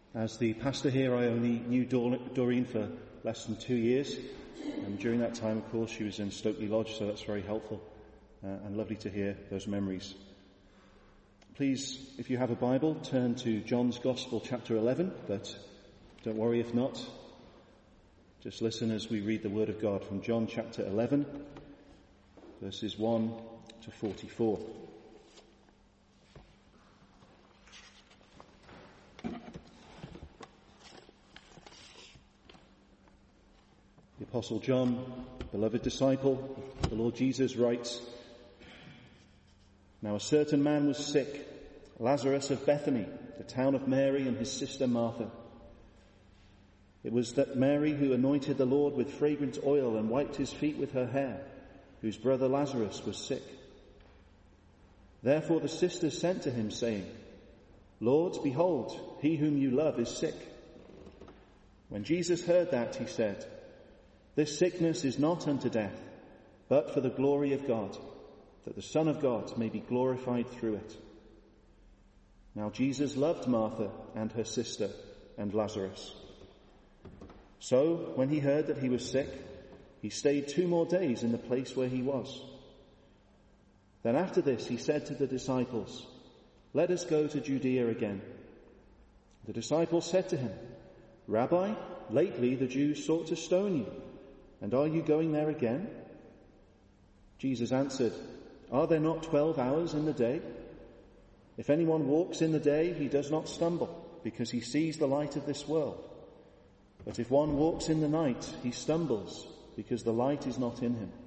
As the pastor here, I only knew Doreen for less than 2 years, and during that time, of course, she was in Stokely Lodge, so that's very helpful and lovely to hear those memories. Please, if you have a Bible, turn to John's Gospel, chapter 11, but don't worry if not. Just listen as we read the Word of God from John chapter 11, verses 1 to 44. The Apostle John, beloved disciple of the Lord Jesus, writes, "Now a certain man was sick, Lazarus of Bethany, the town of Mary and his sister Martha. It was that Mary who anointed the Lord with fragrant oil and wiped his feet with her hair, whose brother Lazarus was sick. Therefore the sisters sent to him, saying, 'Lord, behold, he whom you love is sick.' When Jesus heard that, he said, 'This sickness is not unto death, but for the glory of God, that the Son of God may be glorified through it.' Now Jesus loved Martha and her sister and Lazarus. So when he heard that he was sick, he stayed 2 more days in the place where he was. Then after this he said to the disciples, 'Let us go to Judea again.' The disciples said to him, 'Rabbi, lately the Jews sought to stone you, and are you going there again?' Jesus answered, 'Are there not 12 hours in the day? If anyone walks in the day, he does not stumble, because he sees the light of this world. But if one walks in the night, he stumbles, because the light is not in him.'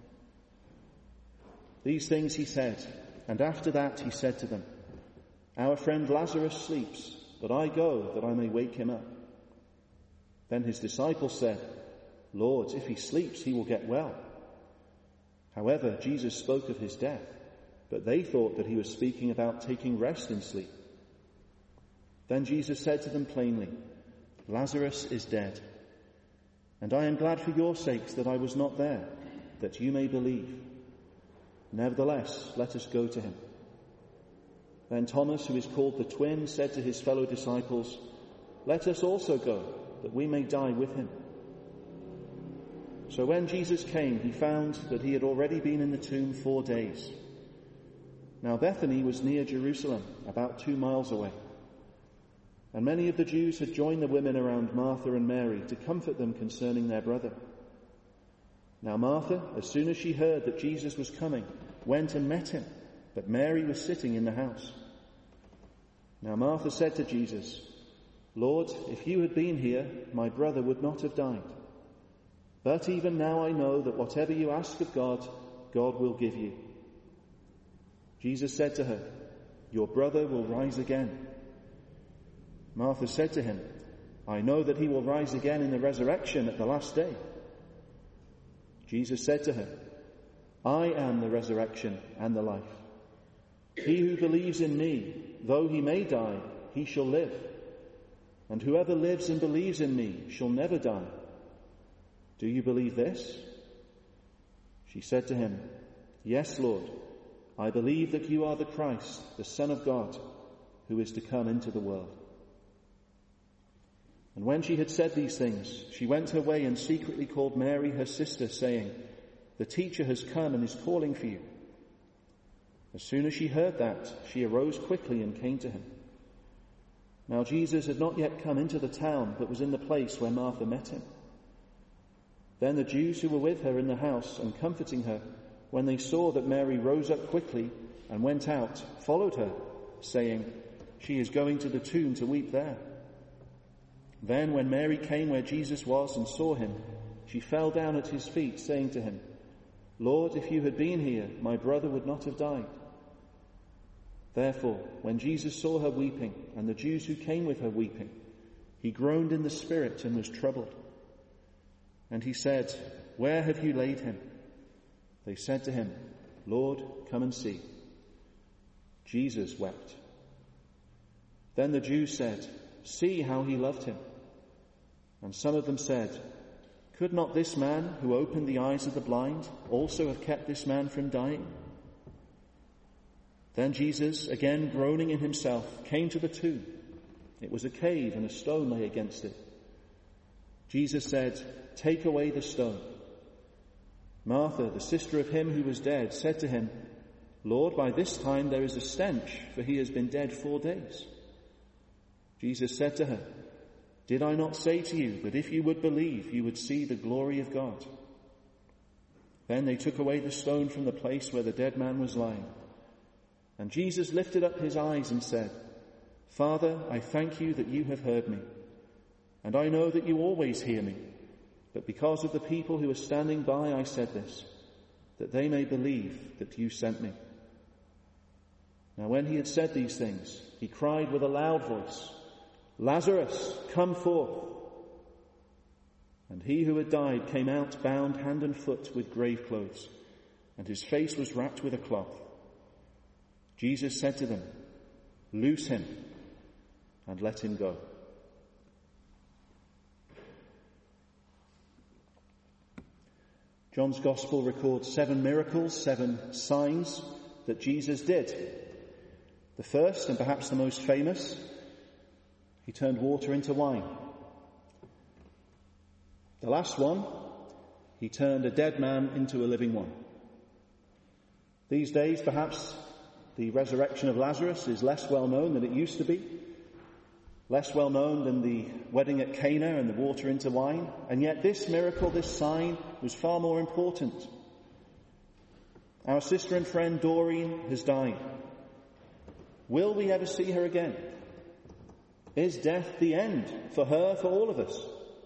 These things he said, and after that he said to them, 'Our friend Lazarus sleeps, but I go that I may wake him up.' Then his disciples said, 'Lord, if he sleeps, he will get well.' However, Jesus spoke of his death, but they thought that he was speaking about taking rest in sleep. Then Jesus said to them plainly, 'Lazarus is dead, and I am glad for your sakes that I was not there, that you may believe. Nevertheless, let us go to him.' Then Thomas, who is called the Twin, said to his fellow disciples, 'Let us also go, that we may die with him.' So when Jesus came, he found that he had already been in the tomb 4 days. Now Bethany was near Jerusalem, about 2 miles away. And many of the Jews had joined the women around Martha and Mary to comfort them concerning their brother. Now Martha, as soon as she heard that Jesus was coming, went and met him, but Mary was sitting in the house. Now Martha said to Jesus, 'Lord, if you had been here, my brother would not have died. But even now I know that whatever you ask of God, God will give you.' Jesus said to her, 'Your brother will rise again.' Martha said to him, 'I know that he will rise again in the resurrection at the last day.' Jesus said to her, 'I am the resurrection and the life. He who believes in me, though he may die, he shall live. And whoever lives and believes in me shall never die. Do you believe this?' She said to him, 'Yes, Lord, I believe that you are the Christ, the Son of God, who is to come into the world.' And when she had said these things, she went her way and secretly called Mary, her sister, saying, 'The teacher has come and is calling for you.' As soon as she heard that, she arose quickly and came to him. Now Jesus had not yet come into the town, but was in the place where Martha met him. Then the Jews who were with her in the house and comforting her, when they saw that Mary rose up quickly and went out, followed her, saying, 'She is going to the tomb to weep there.' Then when Mary came where Jesus was and saw him, she fell down at his feet, saying to him, 'Lord, if you had been here, my brother would not have died.' Therefore, when Jesus saw her weeping, and the Jews who came with her weeping, he groaned in the spirit and was troubled. And he said, 'Where have you laid him?' They said to him, 'Lord, come and see.' Jesus wept. Then the Jews said, 'See how he loved him.' And some of them said, 'Could not this man who opened the eyes of the blind also have kept this man from dying?' Then Jesus, again groaning in himself, came to the tomb. It was a cave, and a stone lay against it. Jesus said, "Take away the stone." Martha, the sister of him who was dead, said to him, "Lord, by this time there is a stench, for he has been dead 4 days." Jesus said to her, "Did I not say to you that if you would believe, you would see the glory of God?" Then they took away the stone from the place where the dead man was lying. And Jesus lifted up his eyes and said, "Father, I thank you that you have heard me. And I know that you always hear me. But because of the people who are standing by, I said this, that they may believe that you sent me." Now when he had said these things, he cried with a loud voice, "Lazarus, come forth." And he who had died came out bound hand and foot with grave clothes, and his face was wrapped with a cloth. Jesus said to them, "Loose him and let him go." John's Gospel records 7 miracles, 7 signs that Jesus did. The first, and perhaps the most famous, he turned water into wine. The last one, he turned a dead man into a living one. These days, perhaps the resurrection of Lazarus is less well known than it used to be, less well known than the wedding at Cana and the water into wine, and yet this miracle, this sign, was far more important. Our sister and friend Doreen has died. Will we ever see her again? Is death the end for her, for all of us?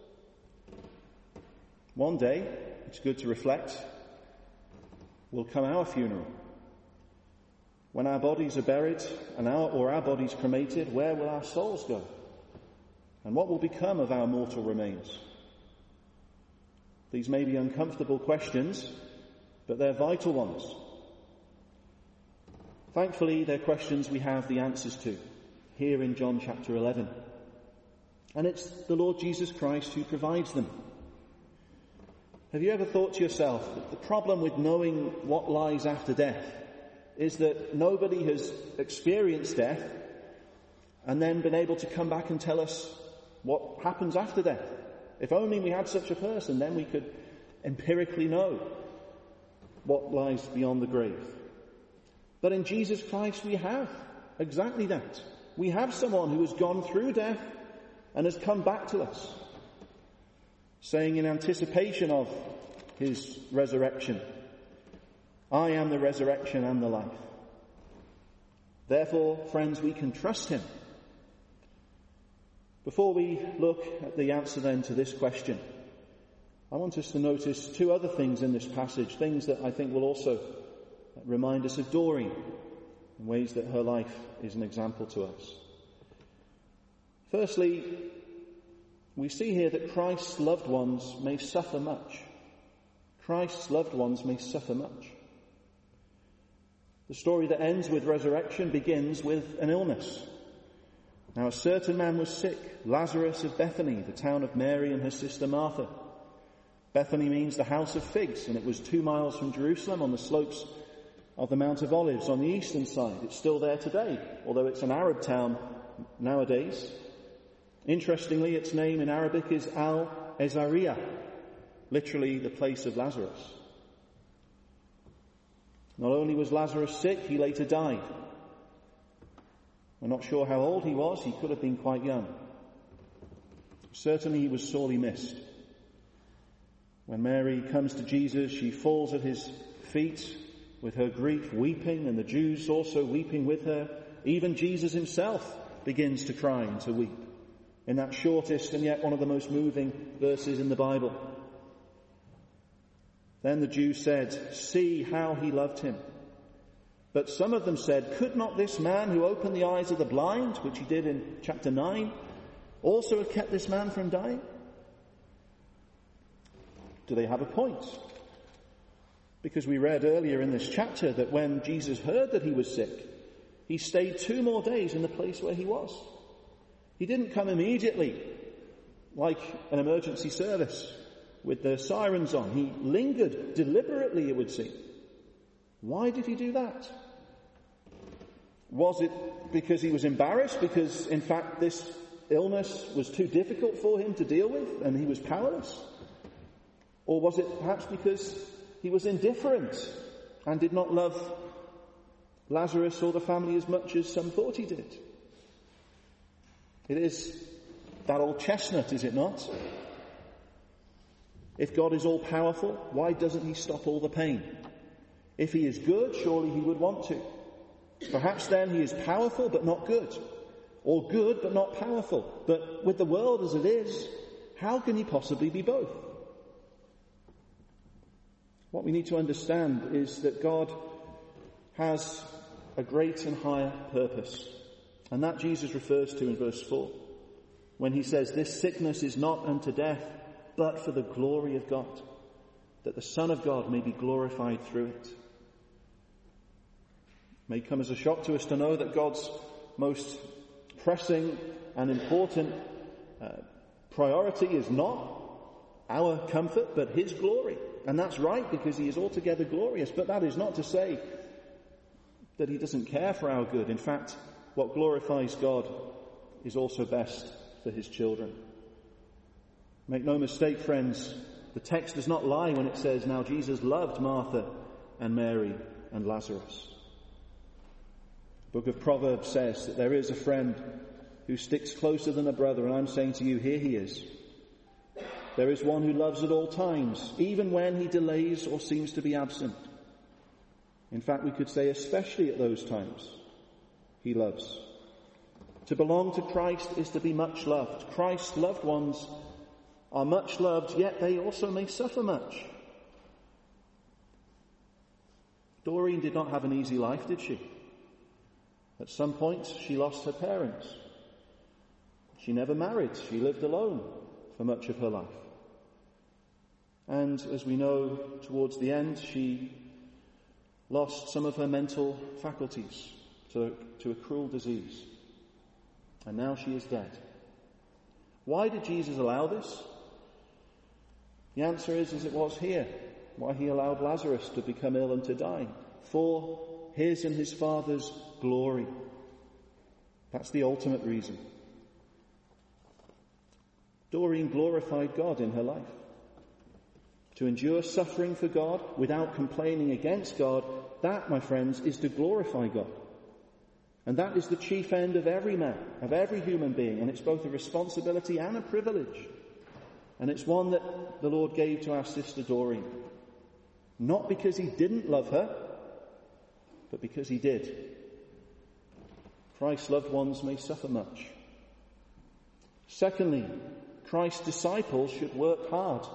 One day, it's good to reflect, will come our funeral. When our bodies are buried and our bodies cremated, where will our souls go? And what will become of our mortal remains? These may be uncomfortable questions, but they're vital ones. Thankfully, they're questions we have the answers to here in John chapter 11. And it's the Lord Jesus Christ who provides them. Have you ever thought to yourself that the problem with knowing what lies after death is that nobody has experienced death and then been able to come back and tell us what happens after death? If only we had such a person, then we could empirically know what lies beyond the grave. But in Jesus Christ we have exactly that. We have someone who has gone through death and has come back to us, saying in anticipation of his resurrection, "I am the resurrection and the life." Therefore, friends, we can trust him. Before we look at the answer then to this question, I want us to notice 2 other things in this passage, things that I think will also remind us of Doreen in ways that her life is an example to us. Firstly, we see here that Christ's loved ones may suffer much. Christ's loved ones may suffer much. The story that ends with resurrection begins with an illness. Now a certain man was sick, Lazarus of Bethany, the town of Mary and her sister Martha. Bethany means the house of figs, and it was 2 miles from Jerusalem on the slopes of the Mount of Olives on the eastern side. It's still there today, although it's an Arab town nowadays. Interestingly, its name in Arabic is Al-Ezariah, literally the place of Lazarus. Not only was Lazarus sick, he later died. We're not sure how old he was. He could have been quite young. Certainly he was sorely missed. When Mary comes to Jesus, she falls at his feet with her grief, weeping, and the Jews also weeping with her. Even Jesus himself begins to cry and to weep in that shortest and yet one of the most moving verses in the Bible. Then the Jews said, "See how he loved him." But some of them said, "Could not this man who opened the eyes of the blind," which he did in chapter 9, "also have kept this man from dying?" Do they have a point? Because we read earlier in this chapter that when Jesus heard that he was sick, he stayed 2 more days in the place where he was. He didn't come immediately like an emergency service with the sirens on. He lingered deliberately, it would seem. Why did he do that? Was it because he was embarrassed? Because, in fact, this illness was too difficult for him to deal with and he was powerless? Or was it perhaps because he was indifferent and did not love Lazarus or the family as much as some thought he did? It is that old chestnut, is it not? If God is all-powerful, why doesn't he stop all the pain? If he is good, surely he would want to. Perhaps then he is powerful but not good, or good but not powerful. But with the world as it is, how can he possibly be both? What we need to understand is that God has a great and higher purpose. And that Jesus refers to in verse 4, when he says, "This sickness is not unto death, but for the glory of God, that the Son of God may be glorified through it." It may come as a shock to us to know that God's most pressing and important priority is not our comfort, but his glory. And that's right, because he is altogether glorious. But that is not to say that he doesn't care for our good. In fact, what glorifies God is also best for his children. Make no mistake, friends, the text does not lie when it says, "Now Jesus loved Martha and Mary and Lazarus." The book of Proverbs says that there is a friend who sticks closer than a brother, and I'm saying to you, here he is. There is one who loves at all times, even when he delays or seems to be absent. In fact, we could say especially at those times, he loves. To belong to Christ is to be much loved. Christ's loved ones are much loved, yet they also may suffer much. Doreen did not have an easy life, did she? At some point, she lost her parents. She never married. She lived alone for much of her life. And as we know, towards the end, she lost some of her mental faculties to a cruel disease. And now she is dead. Why did Jesus allow this? The answer is as it was here, why he allowed Lazarus to become ill and to die. For his and his Father's glory. That's the ultimate reason. Doreen glorified God in her life. To endure suffering for God without complaining against God, that, my friends, is to glorify God. And that is the chief end of every man, of every human being, and it's both a responsibility and a privilege. And it's one that the Lord gave to our sister Doreen. Not because he didn't love her, but because he did. Christ's loved ones may suffer much. Secondly, Christ's disciples should work hard.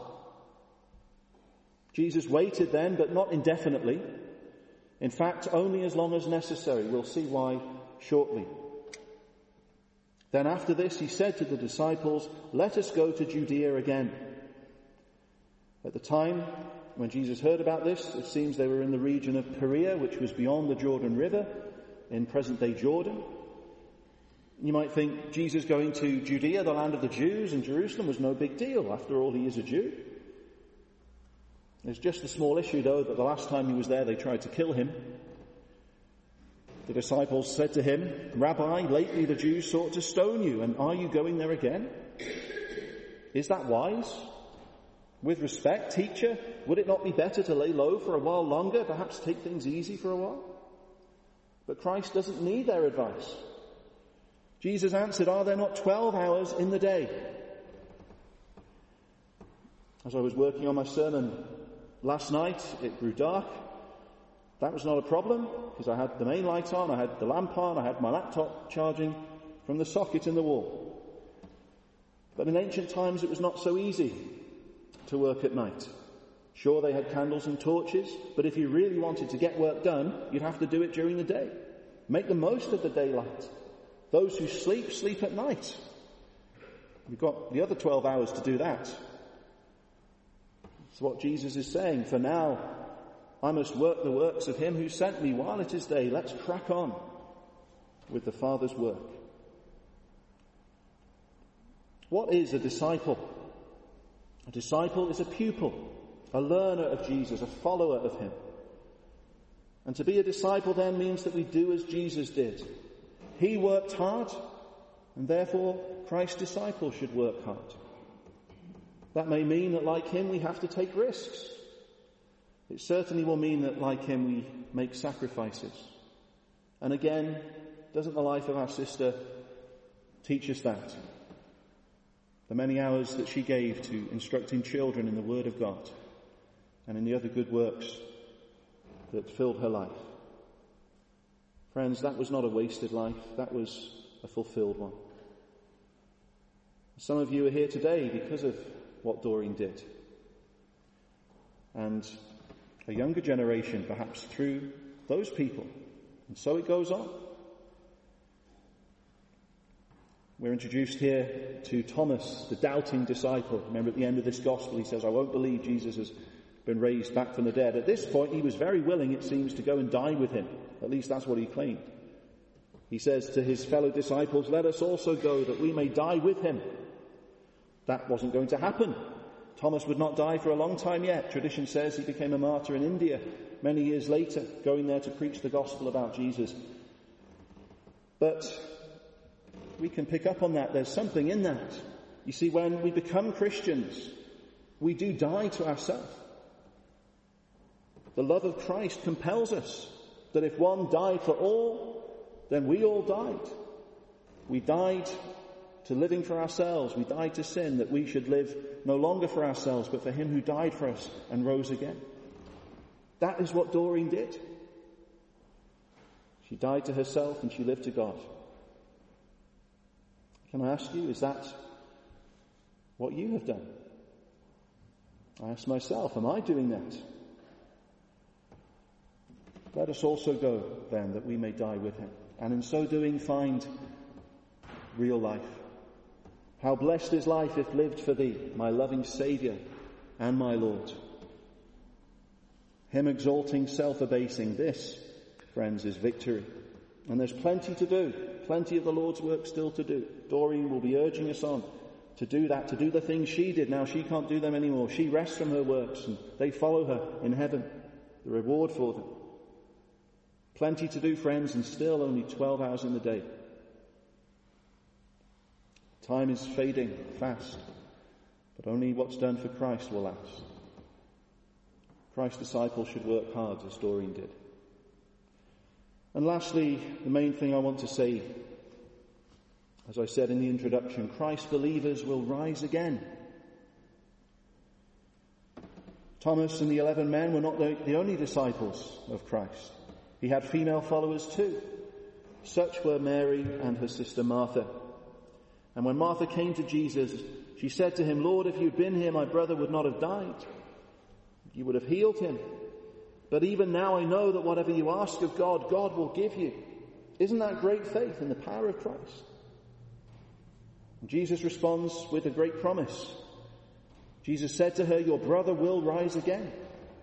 Jesus waited then, but not indefinitely. In fact, only as long as necessary. We'll see why shortly. Then after this, he said to the disciples, "Let us go to Judea again." At the time when Jesus heard about this, it seems they were in the region of Perea, which was beyond the Jordan River, in present-day Jordan. You might think Jesus going to Judea, the land of the Jews, and Jerusalem was no big deal. After all, he is a Jew. There's just a small issue, though, that the last time he was there, they tried to kill him. The disciples said to him, "Rabbi, lately the Jews sought to stone you, and are you going there again?" Is that wise? With respect, teacher, would it not be better to lay low for a while longer, perhaps take things easy for a while? But Christ doesn't need their advice. Jesus answered, "Are there not 12 hours in the day?" As I was working on my sermon last night, it grew dark. That was not a problem, because I had the main light on, I had the lamp on, I had my laptop charging from the socket in the wall. But in ancient times it was not so easy to work at night. Sure, they had candles and torches, but if you really wanted to get work done, you'd have to do it during the day. Make the most of the daylight. Those who sleep, sleep at night. You've got the other 12 hours to do that. That's what Jesus is saying. For now, I must work the works of him who sent me while it is day. Let's crack on with the Father's work. What is a disciple? A disciple is a pupil, a learner of Jesus, a follower of him. And to be a disciple then means that we do as Jesus did. He worked hard, And therefore, Christ's disciples should work hard. That may mean that, like him, we have to take risks. It certainly will mean that, like him, we make sacrifices. And again, doesn't the life of our sister teach us that? The many hours that she gave to instructing children in the Word of God and in the other good works that filled her life. Friends, that was not a wasted life. That was a fulfilled one. Some of you are here today because of what Doreen did. And a younger generation, perhaps through those people. And so it goes on. We're introduced here to Thomas, the doubting disciple. Remember, at the end of this gospel, he says, I won't believe Jesus has been raised back from the dead. At this point, he was very willing, it seems, to go and die with him. At least that's what he claimed. He says to his fellow disciples, let us also go that we may die with him. That wasn't going to happen. Thomas would not die for a long time yet. Tradition says he became a martyr in India many years later, going there to preach the gospel about Jesus. But we can pick up on that. There's something in that. You see, when we become Christians, we do die to ourselves. The love of Christ compels us that if one died for all, then we all died. We died to living for ourselves. We died to sin, that we should live no longer for ourselves, but for him who died for us and rose again. That is what Doreen did. She died to herself and she lived to God. Can I ask you, is that what you have done? I ask myself, am I doing that? Let us also go, then, that we may die with him, and in so doing find real life. How blessed is life if lived for thee, my loving Saviour and my Lord. Him exalting, self-abasing, this, friends, is victory. And there's plenty to do, plenty of the Lord's work still to do. Doreen will be urging us on to do that, to do the things she did. Now she can't do them anymore. She rests from her works and they follow her in heaven, the reward for them. Plenty to do, friends, and still only 12 hours in the day. Time is fading fast, but only what's done for Christ will last. Christ's disciples should work hard, as Doreen did. And lastly, the main thing I want to say, as I said in the introduction, Christ's believers will rise again. Thomas and the 11 men were not the only disciples of Christ. He had female followers too. Such were Mary and her sister Martha. And when Martha came to Jesus, she said to him, Lord, if you'd been here, my brother would not have died. You would have healed him. But even now I know that whatever you ask of God, God will give you. Isn't that great faith in the power of Christ? And Jesus responds with a great promise. Jesus said to her, your brother will rise again.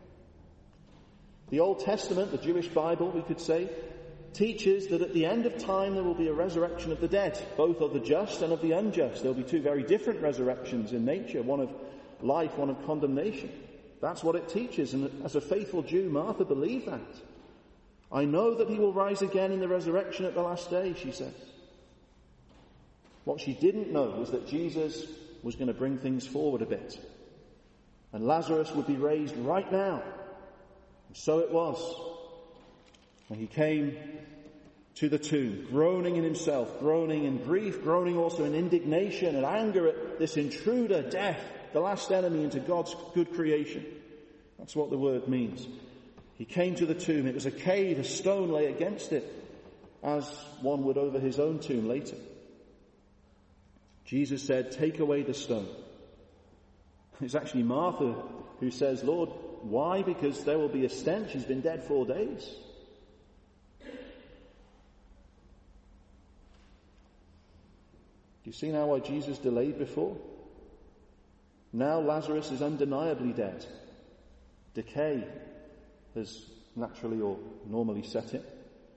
The Old Testament, the Jewish Bible, we could say, teaches that at the end of time there will be a resurrection of the dead, both of the just and of the unjust. There will be two very different resurrections in nature, one of life, one of condemnation. That's what it teaches, and as a faithful Jew, Martha believed that. I know that he will rise again in the resurrection at the last day, she says. What she didn't know was that Jesus was going to bring things forward a bit. And Lazarus would be raised right now. And so it was. When he came to the tomb, groaning in himself, groaning in grief, groaning also in indignation and anger at this intruder, death, the last enemy into God's good creation. That's what the word means. He came to the tomb. It was a cave, a stone lay against it, as one would over his own tomb later. Jesus said, take away the stone. It's actually Martha who says, Lord, why? Because there will be a stench. He's been dead 4 days. Do you see now why Jesus delayed before? Now Lazarus is undeniably dead. Decay has naturally or normally set in.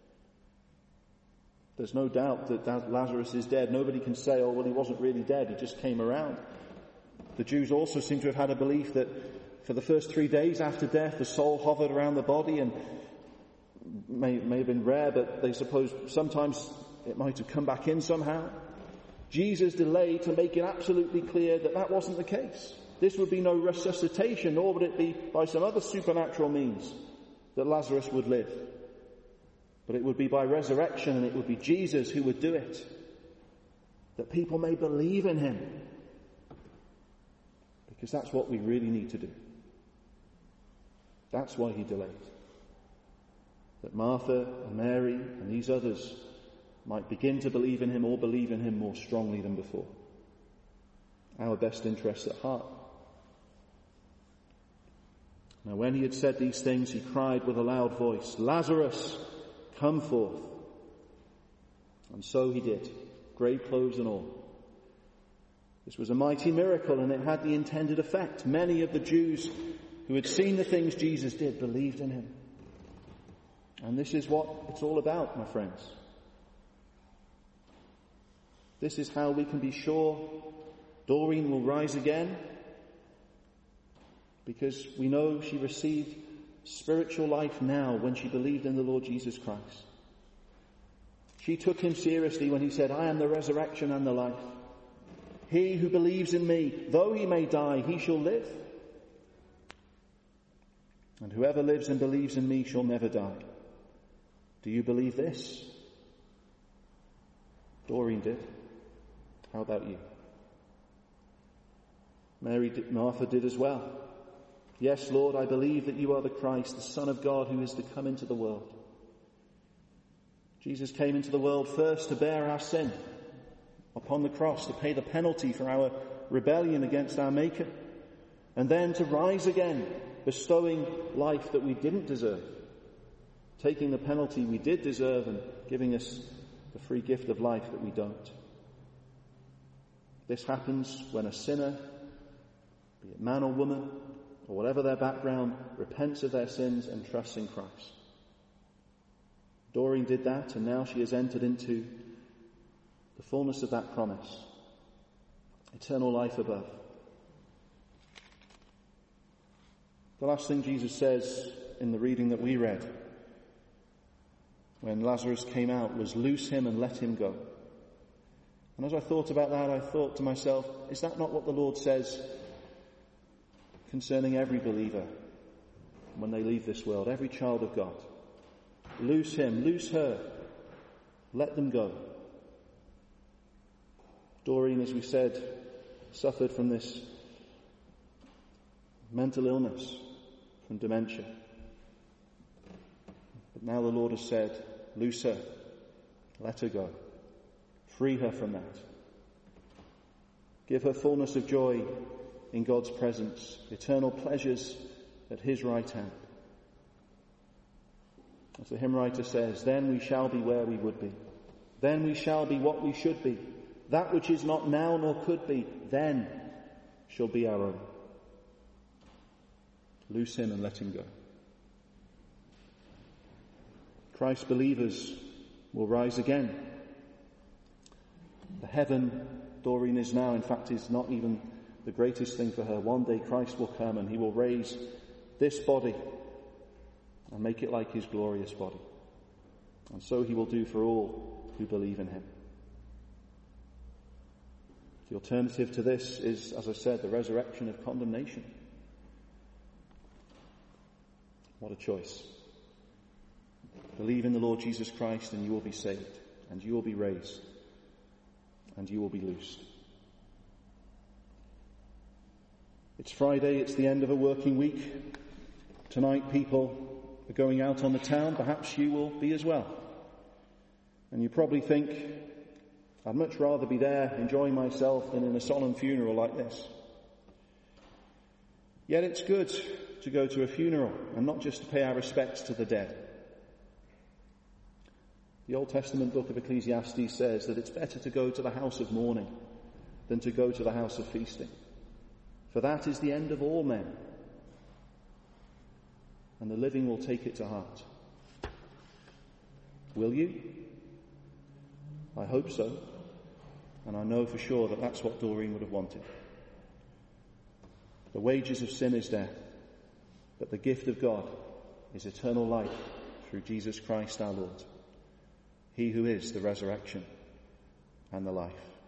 There's no doubt that Lazarus is dead. Nobody can say, oh, well, he wasn't really dead. He just came around. The Jews also seem to have had a belief that for the first 3 days after death, the soul hovered around the body, and may have been rare, but they suppose sometimes it might have come back in somehow. Jesus delayed to make it absolutely clear that that wasn't the case. This would be no resuscitation, nor would it be by some other supernatural means that Lazarus would live. But it would be by resurrection, and it would be Jesus who would do it, that people may believe in him. Because that's what we really need to do. That's why he delayed. That Martha and Mary and these others might begin to believe in him, or believe in him more strongly than before. Our best interests at heart. Now when he had said these things, he cried with a loud voice, "Lazarus, come forth." And so he did, grave clothes and all. This was a mighty miracle, and it had the intended effect. Many of the Jews who had seen the things Jesus did believed in him. And this is what it's all about, my friends. This is how we can be sure Doreen will rise again, because we know she received spiritual life now when she believed in the Lord Jesus Christ. She took him seriously when he said, "I am the resurrection and the life. He who believes in me, though he may die, he shall live. And whoever lives and believes in me shall never die." Do you believe this? Doreen did. How about you? Martha did as well. "Yes, Lord, I believe that you are the Christ, the Son of God, who is to come into the world." Jesus came into the world first to bear our sin upon the cross, to pay the penalty for our rebellion against our Maker, and then to rise again, bestowing life that we didn't deserve, taking the penalty we did deserve and giving us the free gift of life that we don't. This happens when a sinner, be it man or woman, or whatever their background, repents of their sins and trusts in Christ. Doreen did that, and now she has entered into the fullness of that promise. Eternal life above. The last thing Jesus says in the reading that we read, when Lazarus came out, was, "Loose him and let him go." And as I thought about that, I thought to myself, is that not what the Lord says concerning every believer when they leave this world, every child of God? Loose him, loose her, let them go. Doreen, as we said, suffered from this mental illness, from dementia. But now the Lord has said, loose her, let her go. Free her from that. Give her fullness of joy in God's presence, eternal pleasures at his right hand. As the hymn writer says, then we shall be where we would be. Then we shall be what we should be. That which is not now nor could be, then shall be our own. Loose him and let him go. Christ's believers will rise again. The heaven Doreen is now, in fact, is not even the greatest thing for her. One day Christ will come and he will raise this body and make it like his glorious body. And so he will do for all who believe in him. The alternative to this is, as I said, the resurrection of condemnation. What a choice. Believe in the Lord Jesus Christ and you will be saved, and you will be raised, and you will be loosed. It's Friday, it's the end of a working week. Tonight people are going out on the town, perhaps you will be as well. And you probably think, I'd much rather be there enjoying myself than in a solemn funeral like this. Yet it's good to go to a funeral and not just to pay our respects to the dead. The Old Testament book of Ecclesiastes says that it's better to go to the house of mourning than to go to the house of feasting. For that is the end of all men. And the living will take it to heart. Will you? I hope so. And I know for sure that that's what Doreen would have wanted. The wages of sin is death, but the gift of God is eternal life through Jesus Christ our Lord. He who is the resurrection and the life.